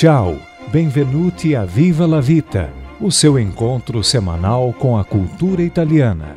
Ciao, benvenuti a Viva la Vita, o seu encontro semanal com a cultura italiana.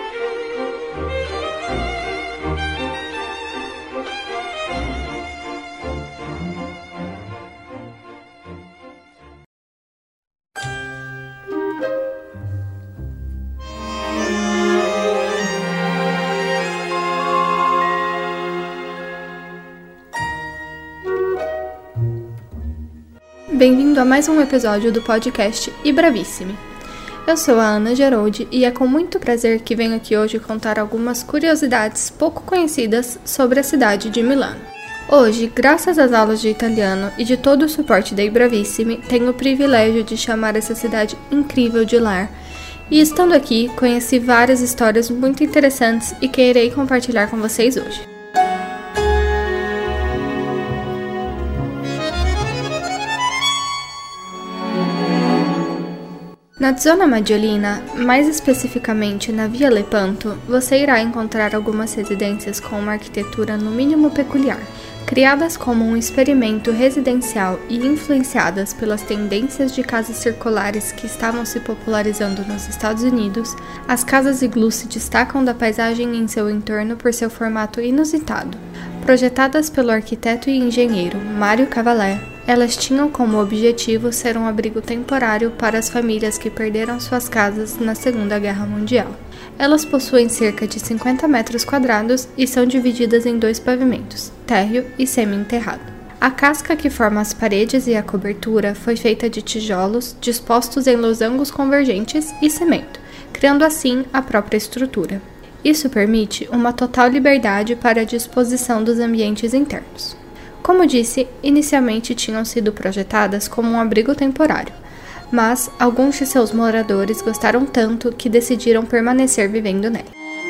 Bem-vindo a mais um episódio do podcast I Bravissimi. Eu sou a Ana Geroldi e é com muito prazer que venho aqui hoje contar algumas curiosidades pouco conhecidas sobre a cidade de Milano. Hoje, graças às aulas de italiano e de todo o suporte da I Bravissimi, tenho o privilégio de chamar essa cidade incrível de lar. E estando aqui, conheci várias histórias muito interessantes e que irei compartilhar com vocês hoje. Na zona Maggiolina, mais especificamente na Via Lepanto, você irá encontrar algumas residências com uma arquitetura no mínimo peculiar. Criadas como um experimento residencial e influenciadas pelas tendências de casas circulares que estavam se popularizando nos Estados Unidos, as casas iglú se destacam da paisagem em seu entorno por seu formato inusitado. Projetadas pelo arquiteto e engenheiro Mario Cavalè, elas tinham como objetivo ser um abrigo temporário para as famílias que perderam suas casas na Segunda Guerra Mundial. Elas possuem cerca de 50 metros quadrados e são divididas em dois pavimentos, térreo e semi-enterrado. A casca que forma as paredes e a cobertura foi feita de tijolos dispostos em losangos convergentes e cimento, criando assim a própria estrutura. Isso permite uma total liberdade para a disposição dos ambientes internos. Como disse, inicialmente tinham sido projetadas como um abrigo temporário, mas alguns de seus moradores gostaram tanto que decidiram permanecer vivendo nela.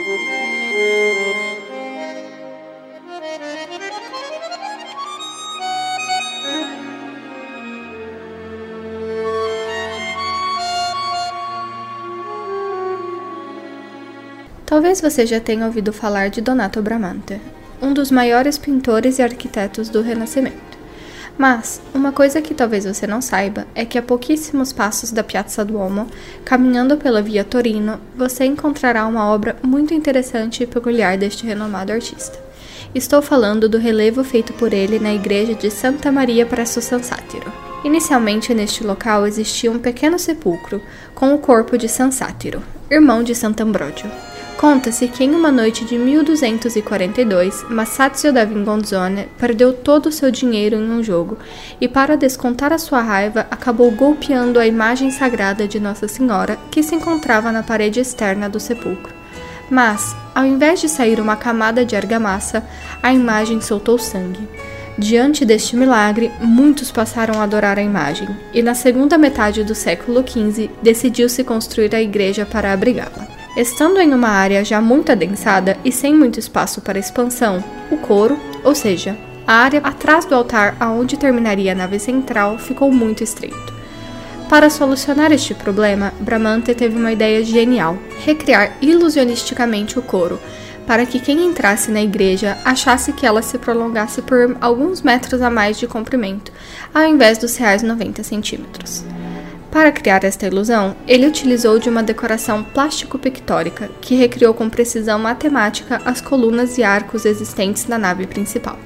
Talvez você já tenha ouvido falar de Donato Bramante, um dos maiores pintores e arquitetos do Renascimento. Mas, uma coisa que talvez você não saiba é que a pouquíssimos passos da Piazza Duomo, caminhando pela Via Torino, você encontrará uma obra muito interessante e peculiar deste renomado artista. Estou falando do relevo feito por ele na igreja de Santa Maria presso San Satiro. Inicialmente neste local existia um pequeno sepulcro com o corpo de San Satiro, irmão de Sant'Ambrogio. Conta-se que em uma noite de 1242, Masaccio da Vingonzone perdeu todo o seu dinheiro em um jogo e, para descontar a sua raiva, acabou golpeando a imagem sagrada de Nossa Senhora que se encontrava na parede externa do sepulcro. Mas, ao invés de sair uma camada de argamassa, a imagem soltou sangue. Diante deste milagre, muitos passaram a adorar a imagem, e na segunda metade do século XV decidiu-se construir a igreja para abrigá-la. Estando em uma área já muito adensada e sem muito espaço para expansão, o coro, ou seja, a área atrás do altar aonde terminaria a nave central, ficou muito estreito. Para solucionar este problema, Bramante teve uma ideia genial: recriar ilusionisticamente o coro, para que quem entrasse na igreja achasse que ela se prolongasse por alguns metros a mais de comprimento, ao invés dos reais 90 centímetros. Para criar esta ilusão, ele utilizou de uma decoração plástico-pictórica que recriou com precisão matemática as colunas e arcos existentes na nave principal.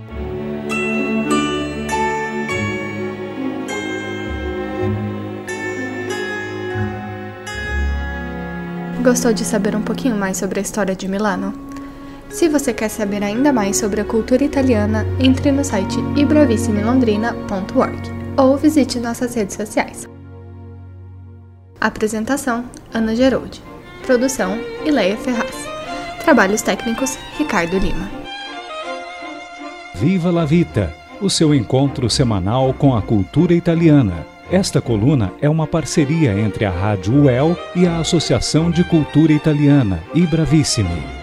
Gostou de saber um pouquinho mais sobre a história de Milano? Se você quer saber ainda mais sobre a cultura italiana, entre no site ibravissimilondrina.org ou visite nossas redes sociais. Apresentação: Ana Geroldi. Produção: Ileia Ferraz. Trabalhos técnicos: Ricardo Lima. Viva la Vita, o seu encontro semanal com a cultura italiana. Esta coluna é uma parceria entre a Rádio UEL e a Associação de Cultura Italiana, I Bravissimi.